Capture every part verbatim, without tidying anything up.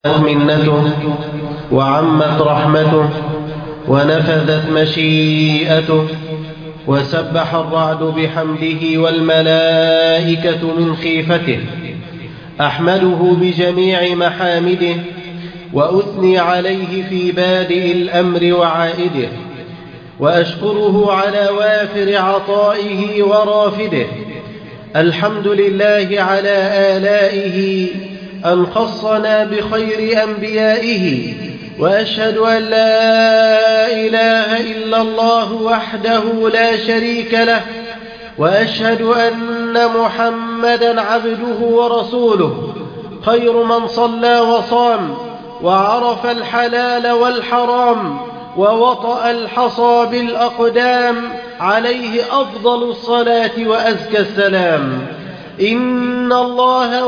منته وعمت رحمته ونفذت مشيئته وسبح الرعد بحمده والملائكة من خيفته. أحمده بجميع محامده وأثني عليه في بادئ الأمر وعائده، وأشكره على وافر عطائه ورافده. الحمد لله على آلائه أن خصنا بخير أنبيائه، وأشهد أن لا إله إلا الله وحده لا شريك له، وأشهد أن محمدا عبده ورسوله، خير من صلى وصام وعرف الحلال والحرام ووطأ الحصى بالأقدام، عليه أفضل الصلاة وأزكى السلام. إن الله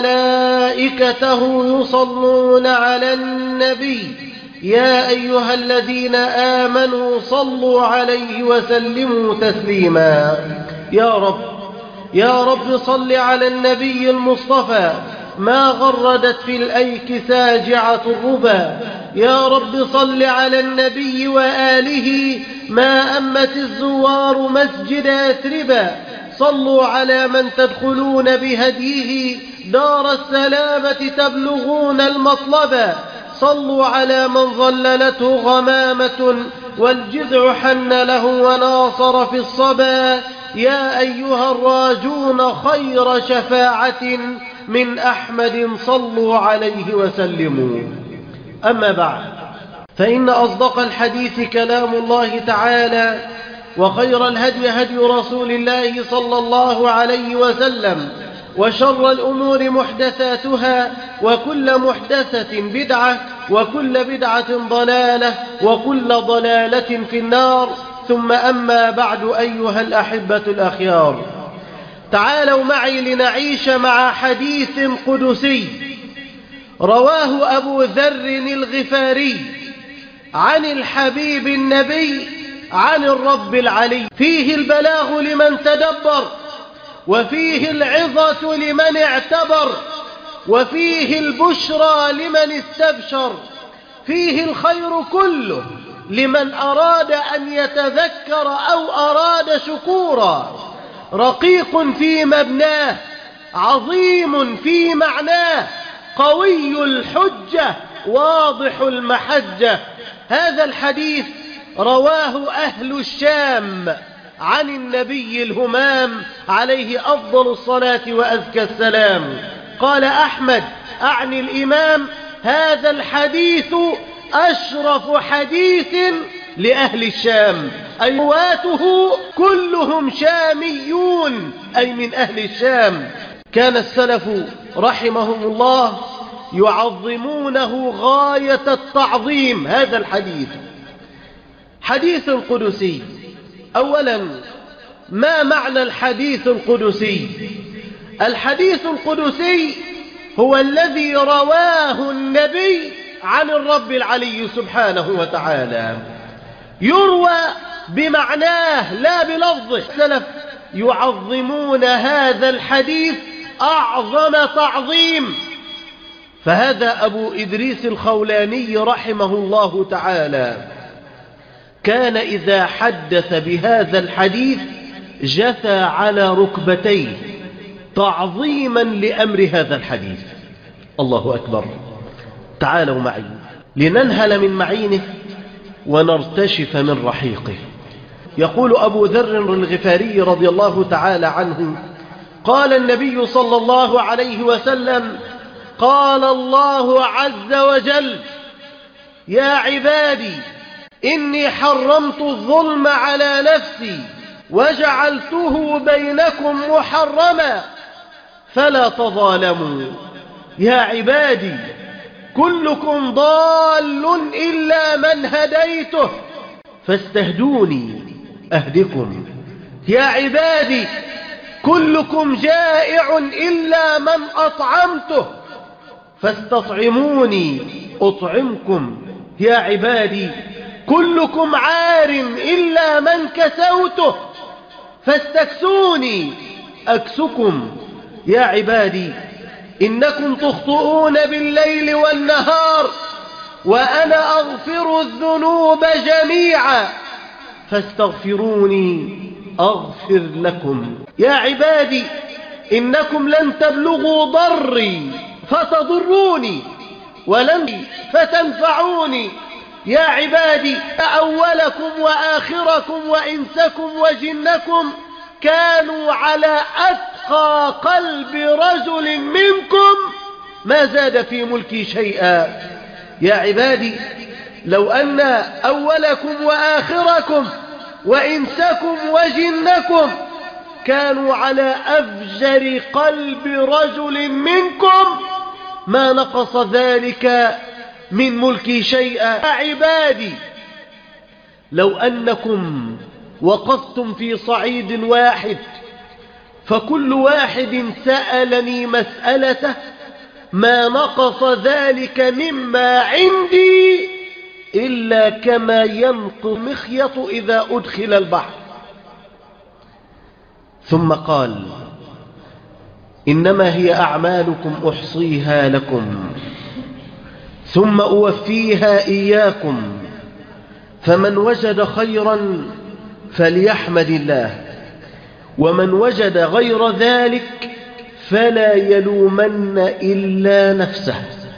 وملائكته يصلون على النبي، يا أيها الذين آمنوا صلوا عليه وسلموا تسليما. يا رب يا رب صل على النبي المصطفى، ما غردت في الأيك ساجعة الربا. يا رب صل على النبي وآله، ما أمت الزوار مسجد يثربا. صلوا على من تدخلون بهديه دار السلامة تبلغون المطلبا. صلوا على من ظللته غمامة والجذع حن له وناصر في الصبا. يا أيها الراجون خير شفاعة من أحمد صلوا عليه وسلموا. أما بعد، فإن أصدق الحديث كلام الله تعالى، وخير الهدي هدي رسول الله صلى الله عليه وسلم، وشر الأمور محدثاتها، وكل محدثة بدعة، وكل بدعة ضلالة، وكل ضلالة في النار. ثم أما بعد، أيها الأحبة الأخيار، تعالوا معي لنعيش مع حديث قدسي رواه أبو ذر الغفاري عن الحبيب النبي عن الرب العلي، فيه البلاغ لمن تدبر، وفيه العظة لمن اعتبر، وفيه البشرى لمن استبشر، فيه الخير كله لمن أراد أن يتذكر أو أراد شكورا. رقيق في مبناه، عظيم في معناه، قوي الحجة، واضح المحجة. هذا الحديث رواه أهل الشام عن النبي الهمام عليه أفضل الصلاة وأزكى السلام. قال أحمد أعني الإمام: هذا الحديث أشرف حديث لأهل الشام، أي رواته كلهم شاميون، أي من أهل الشام. كان السلف رحمهم الله يعظمونه غاية التعظيم. هذا الحديث حديث قدسي. أولا، ما معنى الحديث القدسي؟ الحديث القدسي هو الذي رواه النبي عن الرب العلي سبحانه وتعالى، يروى بمعناه لا بلفظه. السلف يعظمون هذا الحديث أعظم تعظيم. فهذا أبو إدريس الخولاني رحمه الله تعالى كان إذا حدث بهذا الحديث جثى على ركبتيه تعظيما لأمر هذا الحديث. الله أكبر. تعالوا معي لننهل من معينه ونرتشف من رحيقه. يقول أبو ذر الغفاري رضي الله تعالى عنه: قال النبي صلى الله عليه وسلم: قال الله عز وجل: يا عبادي إني حرمت الظلم على نفسي وجعلته بينكم محرما فلا تظالموا. يا عبادي كلكم ضال إلا من هديته فاستهدوني أهدكم. يا عبادي كلكم جائع إلا من أطعمته فاستطعموني أطعمكم. يا عبادي كلكم عار إلا من كسوته فاستكسوني أكسكم. يا عبادي إنكم تخطئون بالليل والنهار وأنا أغفر الذنوب جميعا فاستغفروني أغفر لكم. يا عبادي إنكم لن تبلغوا ضري فتضروني ولن فتنفعوني. يا عبادي أولكم وآخركم وإنسكم وجنكم كانوا على أتقى قلب رجل منكم ما زاد في ملكي شيئا. يا عبادي لو أن أولكم وآخركم وإنسكم وجنكم كانوا على أفجر قلب رجل منكم ما نقص ذلك من ملكي شيئا. يا عبادي لو أنكم وقفتم في صعيد واحد فكل واحد سألني مسألته ما نقص ذلك مما عندي إلا كما ينقص المخيط إذا أدخل البحر. ثم قال إنما هي أعمالكم أحصيها لكم ثم أوفيها إياكم فمن وجد خيرا فليحمد الله ومن وجد غير ذلك فلا يلومن إلا نفسه.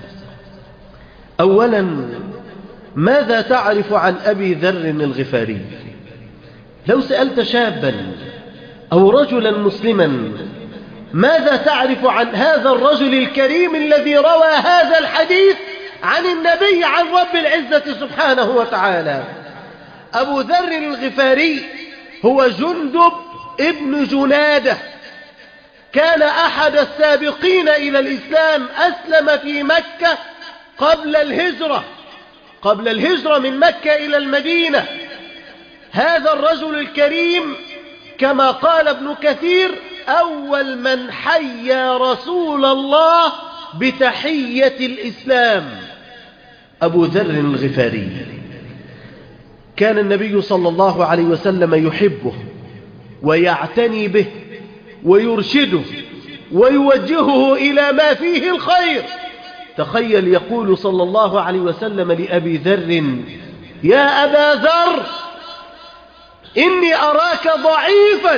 أولا ماذا تعرف عن أبي ذر الغفاري؟ لو سألت شابا أو رجلا مسلما ماذا تعرف عن هذا الرجل الكريم الذي روى هذا الحديث عن النبي عن رب العزة سبحانه وتعالى؟ أبو ذر الغفاري هو جندب ابن جنادة، كان أحد السابقين إلى الإسلام، أسلم في مكة قبل الهجرة قبل الهجرة من مكة إلى المدينة. هذا الرجل الكريم كما قال ابن كثير أول من حيا رسول الله بتحية الإسلام أبو ذر الغفاري. كان النبي صلى الله عليه وسلم يحبه ويعتني به ويرشده ويوجهه إلى ما فيه الخير. تخيل يقول صلى الله عليه وسلم لأبي ذر يا أبا ذر إني أراك ضعيفا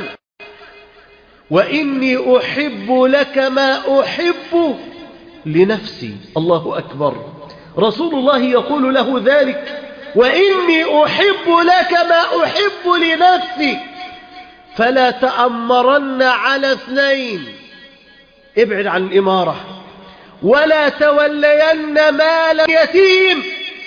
وإني أحب لك ما أحب لنفسي. الله أكبر، رسول الله يقول له ذلك وإني أحب لك ما أحب لنفسي فلا تأمرن على اثنين، ابعد عن الإمارة، ولا تولين مال اليتيم،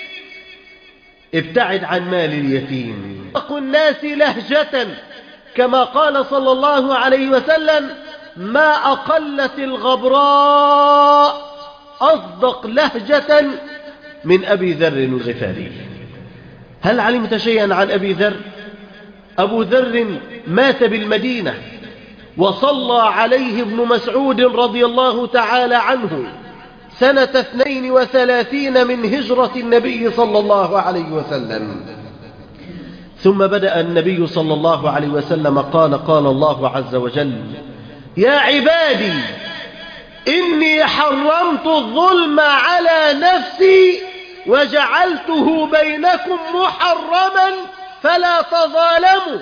ابتعد عن مال اليتيم. أقل الناس لهجة كما قال صلى الله عليه وسلم ما أقلت الغبراء أصدق لهجة من أبي ذر الغفاري. هل علمت شيئا عن أبي ذر؟ أبو ذر مات بالمدينة وصلى عليه ابن مسعود رضي الله تعالى عنه سنة اثنين وثلاثين من هجرة النبي صلى الله عليه وسلم. ثم بدأ النبي صلى الله عليه وسلم قال قال الله عز وجل يا عبادي إني حرمت الظلم على نفسي وجعلته بينكم محرما فلا تظالموا.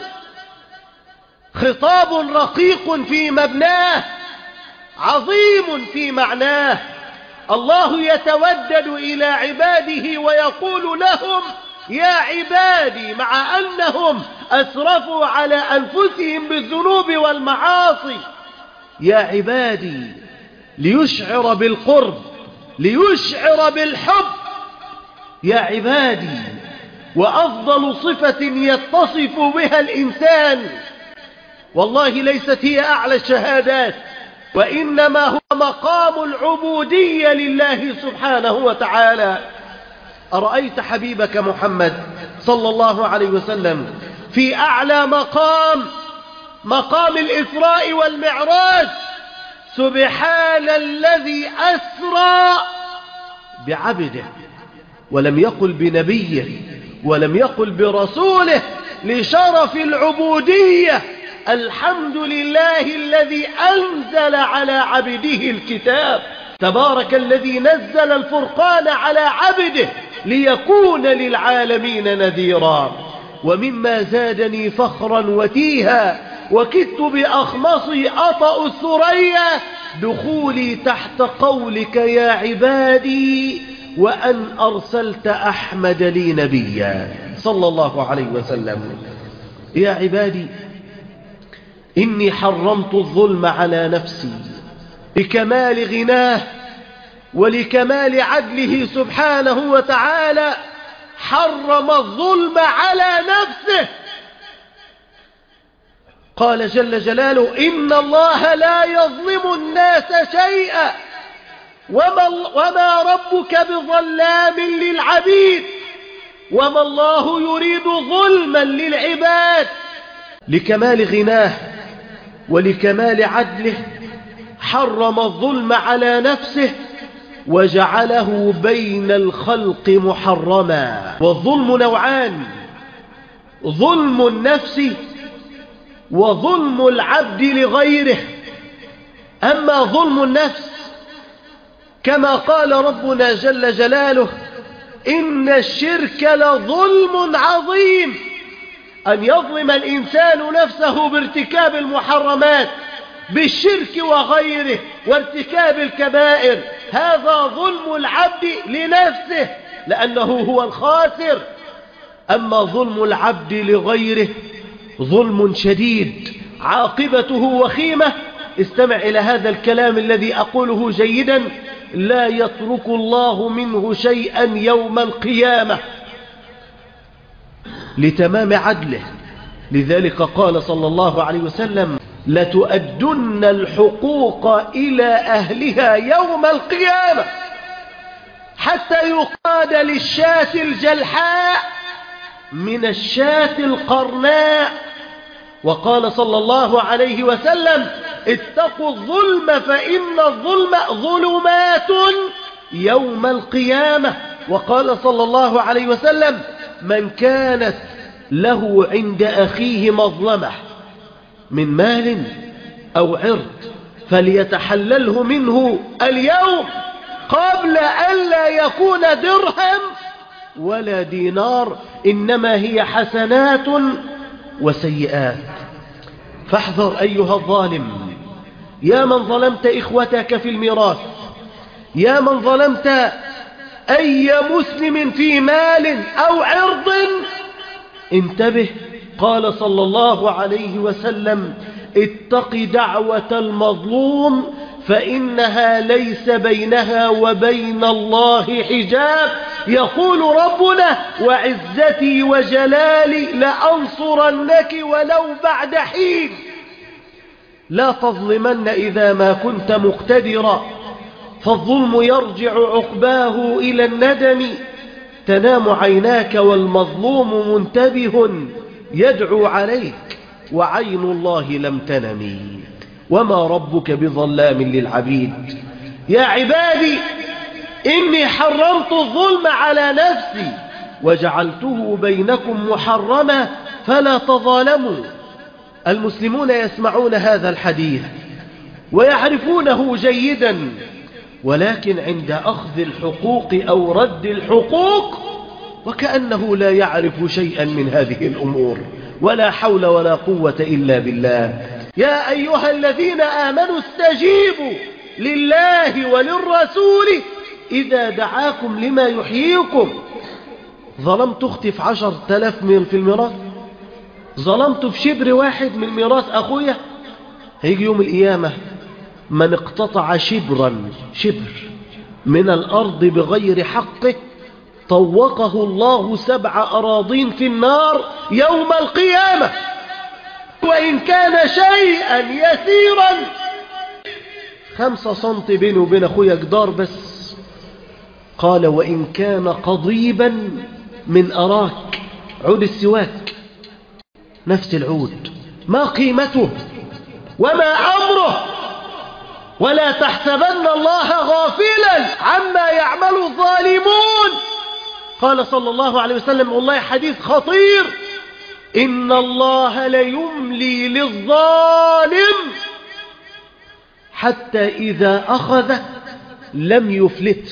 خطاب رقيق في مبناه عظيم في معناه. الله يتودد إلى عباده ويقول لهم يا عبادي مع أنهم أسرفوا على أنفسهم بالذنوب والمعاصي. يا عبادي ليشعر بالقرب، ليشعر بالحب. يا عبادي وأفضل صفة يتصف بها الإنسان والله ليست هي أعلى الشهادات، وإنما هو مقام العبودية لله سبحانه وتعالى. أرأيت حبيبك محمد صلى الله عليه وسلم في أعلى مقام، مقام الإسراء والمعراج، سبحان الذي أسرى بعبده، ولم يقل بنبيه ولم يقل برسوله، لشرف العبودية. الحمد لله الذي أنزل على عبده الكتاب. تبارك الذي نزل الفرقان على عبده ليكون للعالمين نذيرا. ومما زادني فخرا وتيها وكدت بأخمصي أطأ الثريا دخولي تحت قولك يا عبادي وأن أرسلت أحمد لي نبيا صلى الله عليه وسلم. يا عبادي إني حرمت الظلم على نفسي لكمال غناه ولكمال عدله سبحانه وتعالى، حرم الظلم على نفسه. قال جل جلاله إن الله لا يظلم الناس شيئا وما, وما ربك بظلام للعبيد وما الله يريد ظلما للعباد. لكمال غناه ولكمال عدله حرم الظلم على نفسه وجعله بين الخلق محرما. والظلم نوعان: ظلم النفس وظلم العبد لغيره. أما ظلم النفس كما قال ربنا جل جلاله إن الشرك لظلم عظيم، أن يظلم الإنسان نفسه بارتكاب المحرمات بالشرك وغيره وارتكاب الكبائر، هذا ظلم العبد لنفسه لأنه هو الخاسر. أما ظلم العبد لغيره ظلم شديد عاقبته وخيمة. استمع إلى هذا الكلام الذي أقوله جيدا: لا يترك الله منه شيئا يوم القيامة لتمام عدله. لذلك قال صلى الله عليه وسلم لتؤدن الحقوق إلى أهلها يوم القيامة حتى يقاد للشاة الجلحاء من الشاة القرناء. وقال صلى الله عليه وسلم اتقوا الظلم فإن الظلم ظلمات يوم القيامة. وقال صلى الله عليه وسلم من كانت له عند أخيه مظلمة من مال أو عرض فليتحلله منه اليوم قبل أن لا يكون درهم ولا دينار، إنما هي حسنات وسيئات. فاحذر أيها الظالم، يا من ظلمت إخوتك في الميراث، يا من ظلمت أي مسلم في مال أو عرض، انتبه. قال صلى الله عليه وسلم اتق دعوة المظلوم فإنها ليس بينها وبين الله حجاب. يقول ربنا وعزتي وجلالي لأنصرنك ولو بعد حين. لا تظلمن إذا ما كنت مقتدرا، فالظلم يرجع عقباه إلى الندم. تنام عيناك والمظلوم منتبه يدعو عليك وعين الله لم تنم، وما ربك بظلام للعبيد. يا عبادي إني حرمت الظلم على نفسي وجعلته بينكم محرما فلا تظالموا. المسلمون يسمعون هذا الحديث ويعرفونه جيدا، ولكن عند أخذ الحقوق أو رد الحقوق وكأنه لا يعرف شيئا من هذه الأمور. ولا حول ولا قوة إلا بالله. يا أيها الذين آمنوا استجيبوا لله وللرسول إذا دعاكم لما يحييكم. ظلمت أختي في عشر تلاف من في الميراث، ظلمت في شبر واحد من ميراث أخويا، هيجي يوم القيامة من اقتطع شبرا شبر من الأرض بغير حقه طوقه الله سبع أراضين في النار يوم القيامة، وإن كان شيئا يسيرا. خمسة سنت بينه وبين أخويا جدار بس. قال وإن كان قضيبا من أراك، عود السواك نفس العود، ما قيمته وما أمره. ولا تحسبن الله غافلا عما يعمل الظالمون. قال صلى الله عليه وسلم، والله حديث خطير، إن الله ليملي للظالم حتى إذا أخذه لم يفلت.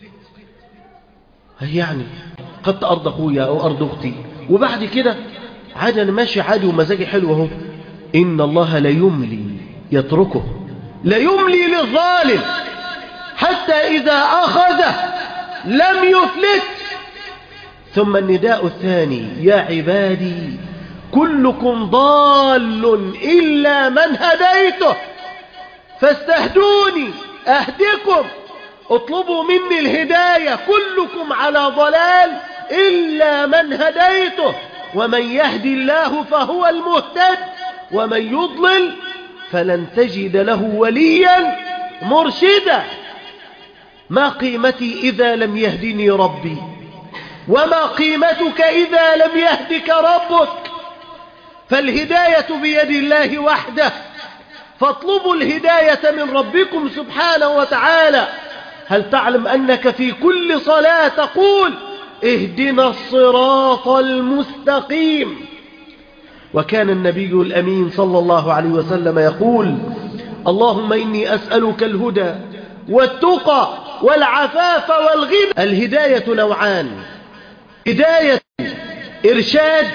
يعني خدت أرض أخويا أو أرض أختي وبعد كده عادي أنا ماشي عادي ومزاجي حلو اهو، إن الله لا يملي يتركه، لا يملي للظالم حتى إذا أخذه لم يفلت. ثم النداء الثاني: يا عبادي كلكم ضال إلا من هديته فاستهدوني أهدكم. اطلبوا مني الهداية، كلكم على ضلال إلا من هديته، ومن يهدي الله فهو المهتد ومن يضلل فلن تجد له وليا مرشدا. ما قيمتي إذا لم يهدني ربي؟ وما قيمتك إذا لم يهدك ربك؟ فالهداية بيد الله وحده، فاطلبوا الهداية من ربكم سبحانه وتعالى. هل تعلم أنك في كل صلاة تقول اهدنا الصراط المستقيم؟ وكان النبي الأمين صلى الله عليه وسلم يقول: اللهم إني أسألك الهدى والتقى والعفاف والغنى. الهداية نوعان: هداية إرشاد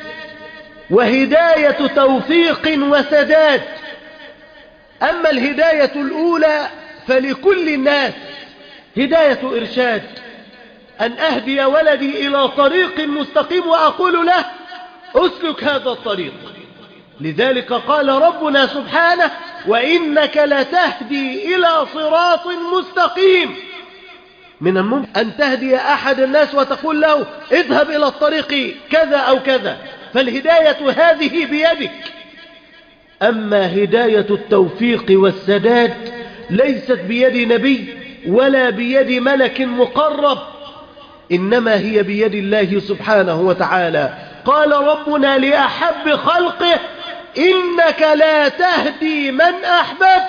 وهداية توفيق وسداد. أما الهداية الأولى فلكل الناس، هداية إرشاد، أن أهدي ولدي إلى طريق مستقيم وأقول له أسلك هذا الطريق. لذلك قال ربنا سبحانه: وإنك لتهدي إلى صراط مستقيم. من الممكن أن تهدي أحد الناس وتقول له اذهب إلى الطريق كذا أو كذا، فالهداية هذه بيدك. أما هداية التوفيق والسداد ليست بيد نبي ولا بيد ملك مقرب، إنما هي بيد الله سبحانه وتعالى. قال ربنا لأحب خلقه: إنك لا تهدي من أحببت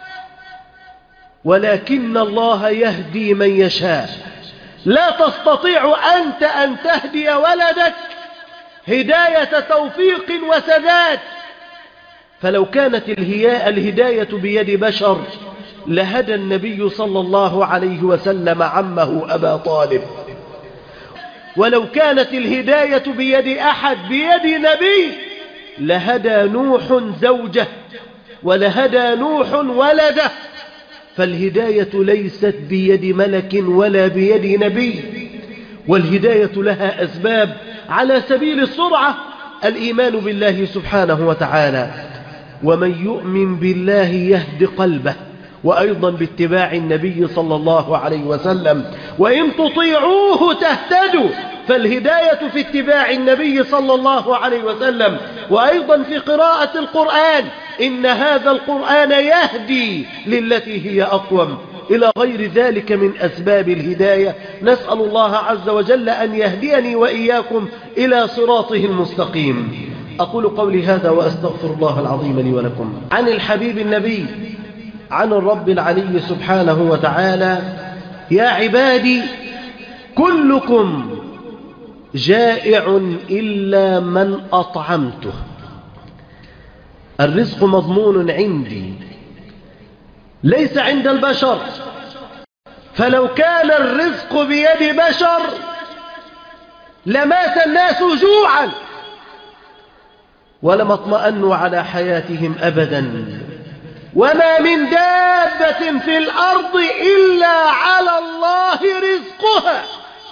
ولكن الله يهدي من يشاء. لا تستطيع أنت أن تهدي ولدك هداية توفيق وسداد، فلو كانت الهداية بيد بشر لهدى النبي صلى الله عليه وسلم عمه أبا طالب، ولو كانت الهداية بيد أحد بيد نبي لهدى نوح زوجه ولهدى نوح ولده. فالهداية ليست بيد ملك ولا بيد نبي، والهداية لها أسباب. على سبيل السرعة: الإيمان بالله سبحانه وتعالى، ومن يؤمن بالله يهد قلبه، وأيضا باتباع النبي صلى الله عليه وسلم. وإن تطيعوه تهتدوا، فالهداية في اتباع النبي صلى الله عليه وسلم، وأيضا في قراءة القرآن: إن هذا القرآن يهدي للتي هي أقوم، إلى غير ذلك من أسباب الهداية. نسأل الله عز وجل أن يهديني وإياكم إلى صراطه المستقيم. أقول قولي هذا وأستغفر الله العظيم لي ولكم. عن الحبيب النبي عن الرب العلي سبحانه وتعالى: يا عبادي كلكم جائع إلا من أطعمته. الرزق مضمون عندي، ليس عند البشر، فلو كان الرزق بيد بشر لمات الناس جوعا ولما اطمأنوا على حياتهم أبدا. وما من دابة في الأرض إلا على الله رزقها.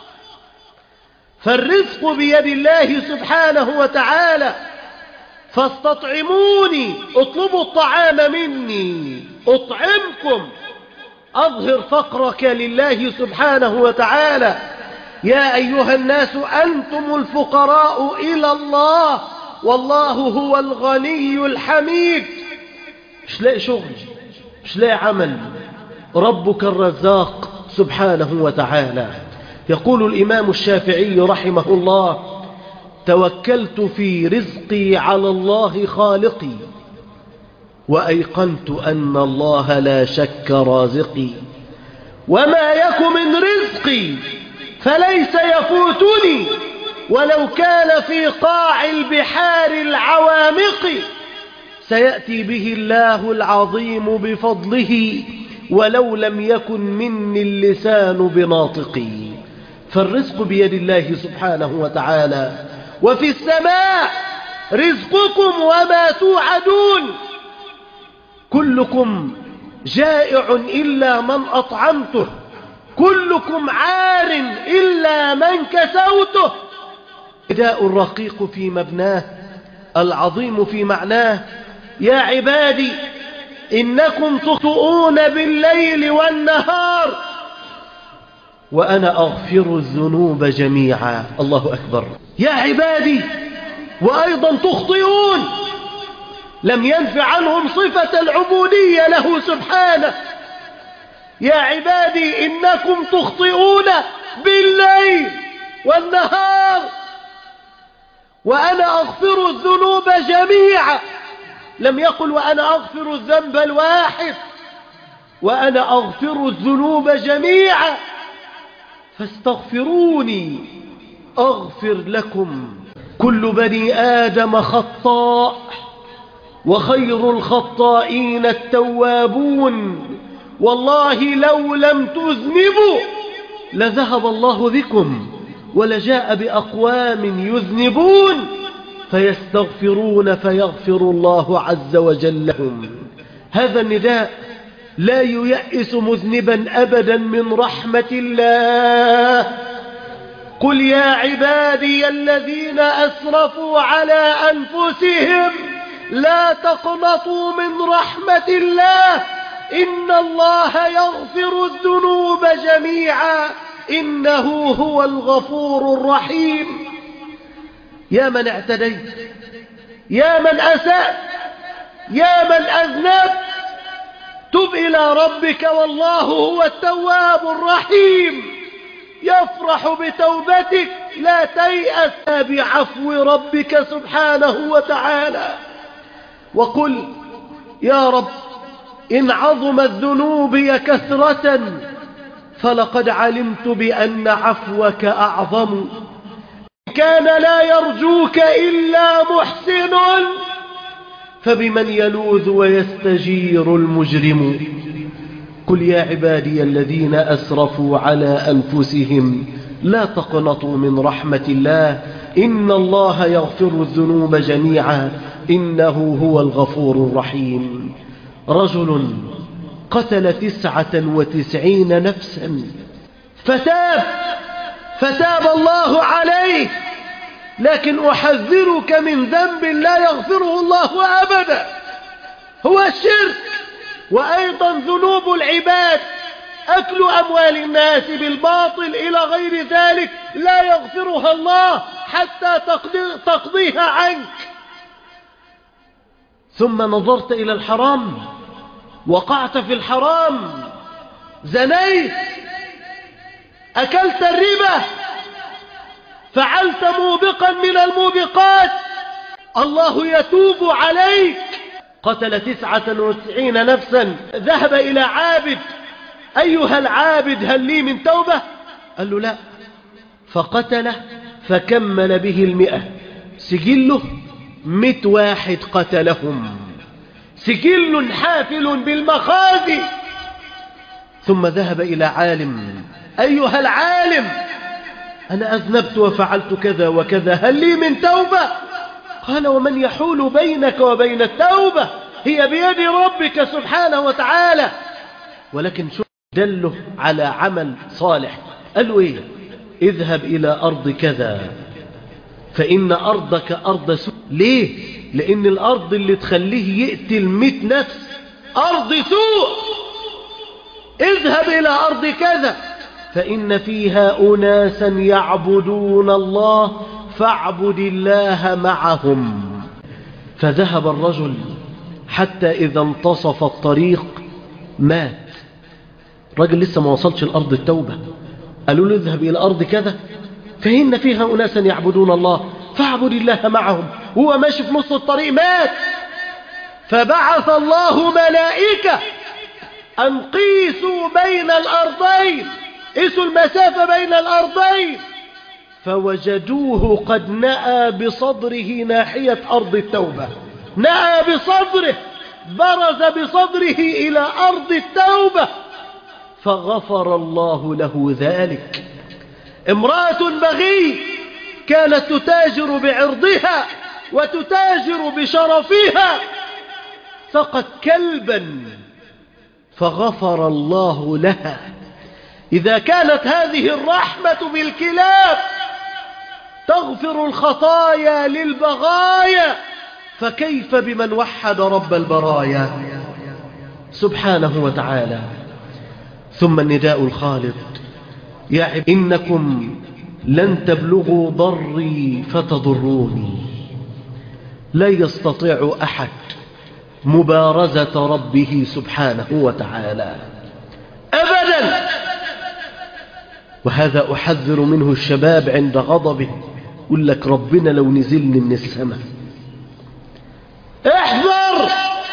فالرزق بيد الله سبحانه وتعالى، فاستطعموني، اطلبوا الطعام مني أطعمكم. أظهر فقرك لله سبحانه وتعالى. يا أيها الناس أنتم الفقراء إلى الله والله هو الغني الحميد. مش لاقي شغل، مش لاقي عمل، ربك الرزاق سبحانه وتعالى. يقول الإمام الشافعي رحمه الله: توكلت في رزقي على الله خالقي، وأيقنت أن الله لا شك رازقي، وما يك من رزقي فليس يفوتني ولو كان في قاع البحار العوامق. سيأتي به الله العظيم بفضله ولو لم يكن مني اللسان بناطقي. فالرزق بيد الله سبحانه وتعالى. وفي السماء رزقكم وما توعدون. كلكم جائع إلا من أطعمته، كلكم عار إلا من كسوته. نداء الرقيق في مبناه، العظيم في معناه. يا عبادي إنكم تخطئون بالليل والنهار وأنا أغفر الذنوب جميعا. الله أكبر. يا عبادي وأيضا تخطئون. لم ينف عنهم صفة العبودية له سبحانه. يا عبادي إنكم تخطئون بالليل والنهار وأنا أغفر الذنوب جميعا. لم يقل وأنا أغفر الذنب الواحد، وأنا أغفر الذنوب جميعا فاستغفروني أغفر لكم. كل بني آدم خطاء وخير الخطائين التوابون. والله لو لم تذنبوا لذهب الله بكم ولجاء بأقوام يذنبون فيستغفرون فيغفر الله عز وجل لهم. هذا النداء لا ييأس مذنبا أبدا من رحمة الله. قل يا عبادي الذين أسرفوا على أنفسهم لا تقنطوا من رحمة الله إن الله يغفر الذنوب جميعا إنه هو الغفور الرحيم. يا من اعتديت، يا من أسأت، يا من أذنبت، تب إلى ربك والله هو التواب الرحيم. يفرح بتوبتك. لا تيأس بعفو ربك سبحانه وتعالى. وقل يا رب إن عظمت ذنوبي كثرة فلقد علمت بأن عفوك أعظم. كان لا يرجوك إلا محسن فبمن يلوذ ويستجير المجرم. قل يا عبادي الذين أسرفوا على أنفسهم لا تقنطوا من رحمة الله إن الله يغفر الذنوب جميعا إنه هو الغفور الرحيم. رجل قتل تسعة وتسعين نفسا فتاب فتاب الله عليه، لكن أحذرك من ذنب لا يغفره الله أبدا هو الشرك. وأيضا ذنوب العباد أكل أموال الناس بالباطل إلى غير ذلك لا يغفرها الله حتى تقضيها عنك. ثم نظرت إلى الحرام، وقعت في الحرام، زنيت، أكلت الربا، فعلت موبقا من الموبقات، الله يتوب عليك. قتل تسعة وتسعين نفسا، ذهب إلى عابد، أيها العابد هل لي من توبة؟ قال له لا، فقتله فكمل به المئة. سجله مئة واحد قتلهم، سجل حافل بالمخازي. ثم ذهب إلى عالم، أيها العالم أنا أذنبت وفعلت كذا وكذا هل لي من توبة؟ قال ومن يحول بينك وبين التوبة؟ هي بيد ربك سبحانه وتعالى. ولكن شو دله على عمل صالح، قال له إيه؟ اذهب إلى أرض كذا فإن أرضك أرض سوء. ليه؟ لأن الأرض اللي تخليه يقتل مئة نفس أرض سوء. اذهب إلى أرض كذا فإن فيها أناسا يعبدون الله فاعبد الله معهم. فذهب الرجل حتى إذا انتصف الطريق مات. الرجل لسه ما وصلش الأرض التوبة. قالوا له اذهب إلى أرض كذا فإن فيها أناسا يعبدون الله فاعبد الله معهم. هو ماشي في نص الطريق مات. فبعث الله ملائكة أن قيسوا بين الأرضين، قيسوا المسافة بين الأرضين، فوجدوه قد نأى بصدره ناحية أرض التوبة. نأى بصدره، برز بصدره إلى أرض التوبة. فغفر الله له ذلك. امرأة بغي كانت تتاجر بعرضها وتتاجر بشرفها، سقت كلبا فغفر الله لها. إذا كانت هذه الرحمة بالكلاب تغفر الخطايا للبغايا، فكيف بمن وحد رب البرايا سبحانه وتعالى. ثم النداء الخالد: يا عباد إنكم لن تبلغوا ضري فتضروني. لا يستطيع أحد مبارزة ربه سبحانه وتعالى أبدا. وهذا أحذر منه الشباب عند غضبه، يقول لك ربنا لو نزلني من السماء. احذر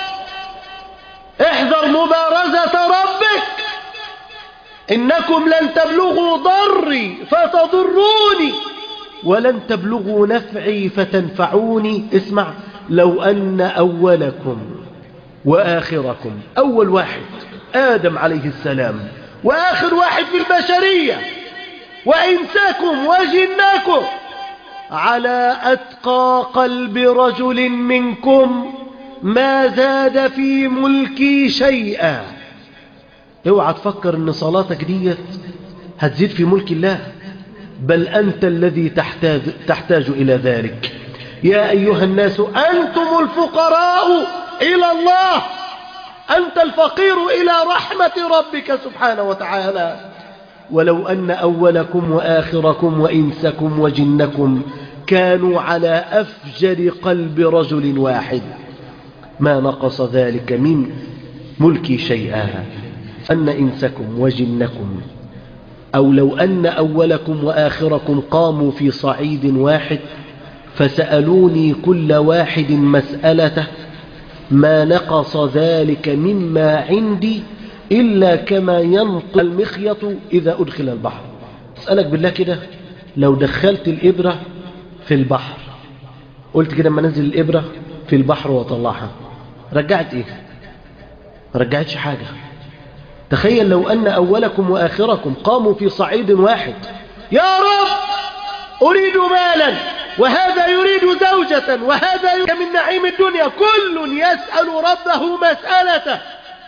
احذر مبارزة ربك. إنكم لن تبلغوا ضري فتضروني ولن تبلغوا نفعي فتنفعوني. اسمع: لو أن أولكم وآخركم، أول واحد آدم عليه السلام، وآخر واحد في البشرية، وإنساكم وجناكم، على أتقى قلب رجل منكم ما زاد في ملكي شيئا. اوعى تفكر ان صلاتك ديت هتزيد في ملك الله، بل أنت الذي تحتاج, تحتاج إلى ذلك. يا أيها الناس أنتم الفقراء إلى الله، أنت الفقير إلى رحمة ربك سبحانه وتعالى. ولو أن أولكم وآخركم وإنسكم وجنكم كانوا على أفجر قلب رجل واحد ما نقص ذلك من ملكي شيئا. أن إنسكم وجنكم، أو لو أن أولكم وآخركم قاموا في صعيد واحد فسألوني كل واحد مسألته ما نقص ذلك مما عندي إلا كما ينقل المخيط إذا أدخل البحر. أسألك بالله كده، لو دخلت الإبرة في البحر، قلت كده ما ننزل الإبرة في البحر وطلعها، رجعت إيه؟ رجعتش حاجة. تخيل لو أن أولكم وآخركم قاموا في صعيد واحد: يا رب أريد مالا، وهذا يريد زوجة، وهذا يريد من نعيم الدنيا، كل يسأل ربه مسألته،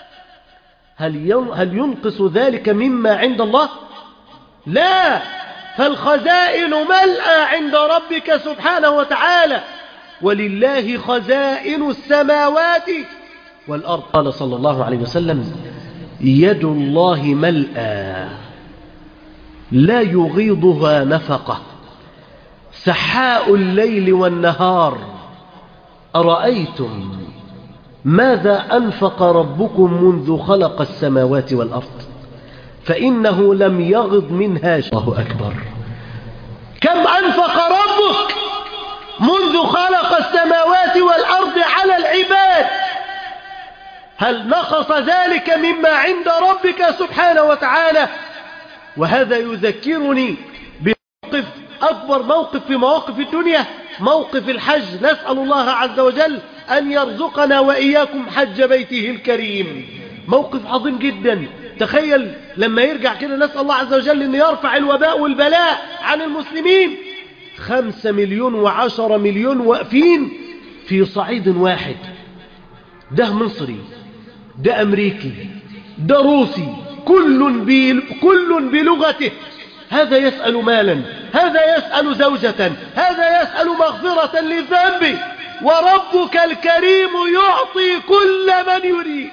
هل ينقص ذلك مما عند الله؟ لا، فالخزائن ملأى عند ربك سبحانه وتعالى، ولله خزائن السماوات والأرض. قال صلى الله عليه وسلم: يد الله ملأى لا يغيضها نفقة، سحاء الليل والنهار، أرأيتم ماذا أنفق ربكم منذ خلق السماوات والأرض فإنه لم يغض منها شيء. الله أكبر. كم أنفق ربك منذ خلق السماوات والأرض على العباد؟ هل نقص ذلك مما عند ربك سبحانه وتعالى؟ وهذا يذكرني بموقف، أكبر موقف في مواقف الدنيا، موقف الحج. نسأل الله عز وجل أن يرزقنا وإياكم حج بيته الكريم. موقف عظيم جدا. تخيل لما يرجع كده، نسأل الله عز وجل أن يرفع الوباء والبلاء عن المسلمين، خمسة مليون وعشرة مليون واقفين في صعيد واحد. ده مصري، ده أمريكي، ده روسي، كل, كل بلغته. هذا يسأل مالا، هذا يسأل زوجة، هذا يسأل مغفرة للذنب، وربك الكريم يعطي كل من يريد،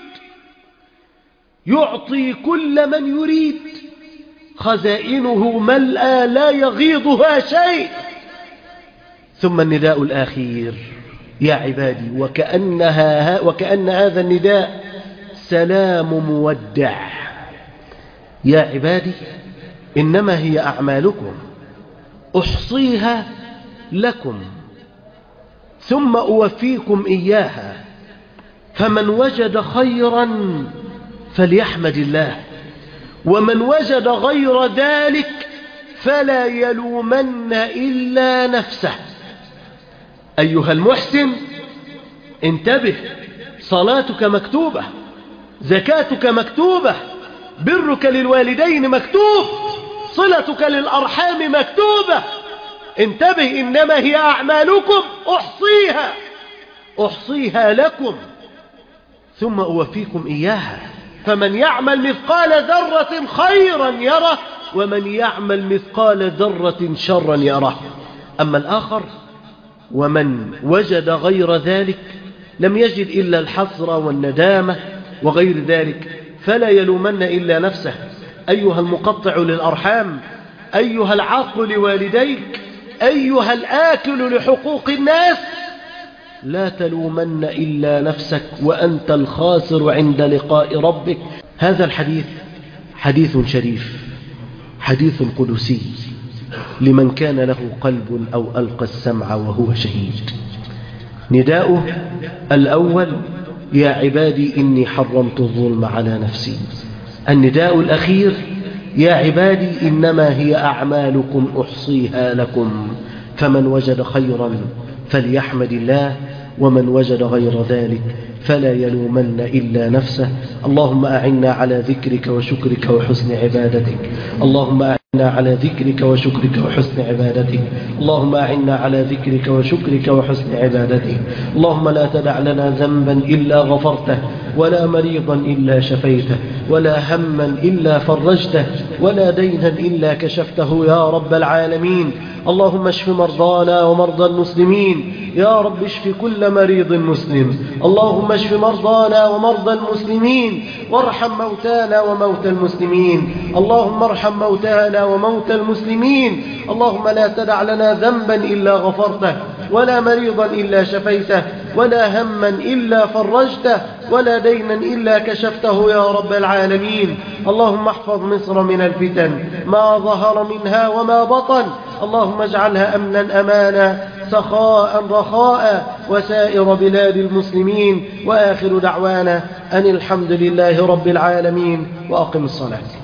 يعطي كل من يريد، خزائنه ملأى لا يغيضها شيء. ثم النداء الأخير: يا عبادي، وكأنها وكأن هذا النداء سلام مودع. يا عبادي إنما هي أعمالكم أحصيها لكم ثم أوفيكم إياها، فمن وجد خيرا فليحمد الله، ومن وجد غير ذلك فلا يلومن إلا نفسه. أيها المحسن انتبه، صلاتك مكتوبة، زكاتك مكتوبة، برك للوالدين مكتوب، صلتك للأرحام مكتوبة. انتبه، إنما هي أعمالكم أحصيها أحصيها لكم ثم أوفيكم إياها. فمن يعمل مثقال ذرة خيرا يره، ومن يعمل مثقال ذرة شرا يره. أما الآخر ومن وجد غير ذلك لم يجد إلا الحسرة والندامة وغير ذلك، فلا يلومن إلا نفسه. أيها المقطع للأرحام، أيها العاق لوالديك، أيها الآكل لحقوق الناس، لا تلومن إلا نفسك وأنت الخاسر عند لقاء ربك. هذا الحديث حديث شريف، حديث قدسي لمن كان له قلب أو ألقى السمع وهو شهيد. نداؤه الأول: يا عبادي إني حرمت الظلم على نفسي. النداء الأخير: يا عبادي إنما هي أعمالكم أحصيها لكم، فمن وجد خيرا فليحمد الله، ومن وجد غير ذلك فلا يلومن إلا نفسه. اللهم أعنا على ذكرك وشكرك وحسن عبادتك. اللهم أعنا على ذكرك وشكرك وحسن عبادتك. اللهم أعنا على ذكرك وشكرك وحسن عبادتك. اللهم لا تدع لنا ذنبا إلا غفرته، ولا مريضا إلا شفيته، ولا هما إلا فرجته، ولا دينا إلا كشفته يا رب العالمين. اللهم اشف مرضانا ومرضى المسلمين، يا رب اشف كل مريض مسلم. اللهم اشف مرضانا ومرضى المسلمين، وارحم موتانا وموتى المسلمين. اللهم ارحم موتانا وموتى المسلمين. اللهم لا تدع لنا ذنبا إلا غفرته، ولا مريضا إلا شفيته، ولا هما إلا فرجته، ولا دينا إلا كشفته يا رب العالمين. اللهم احفظ مصر من الفتن ما ظهر منها وما بطن. اللهم اجعلها أمنا أمانا سخاء رخاء وسائر بلاد المسلمين. وآخر دعوانا أن الحمد لله رب العالمين، وأقم الصلاة.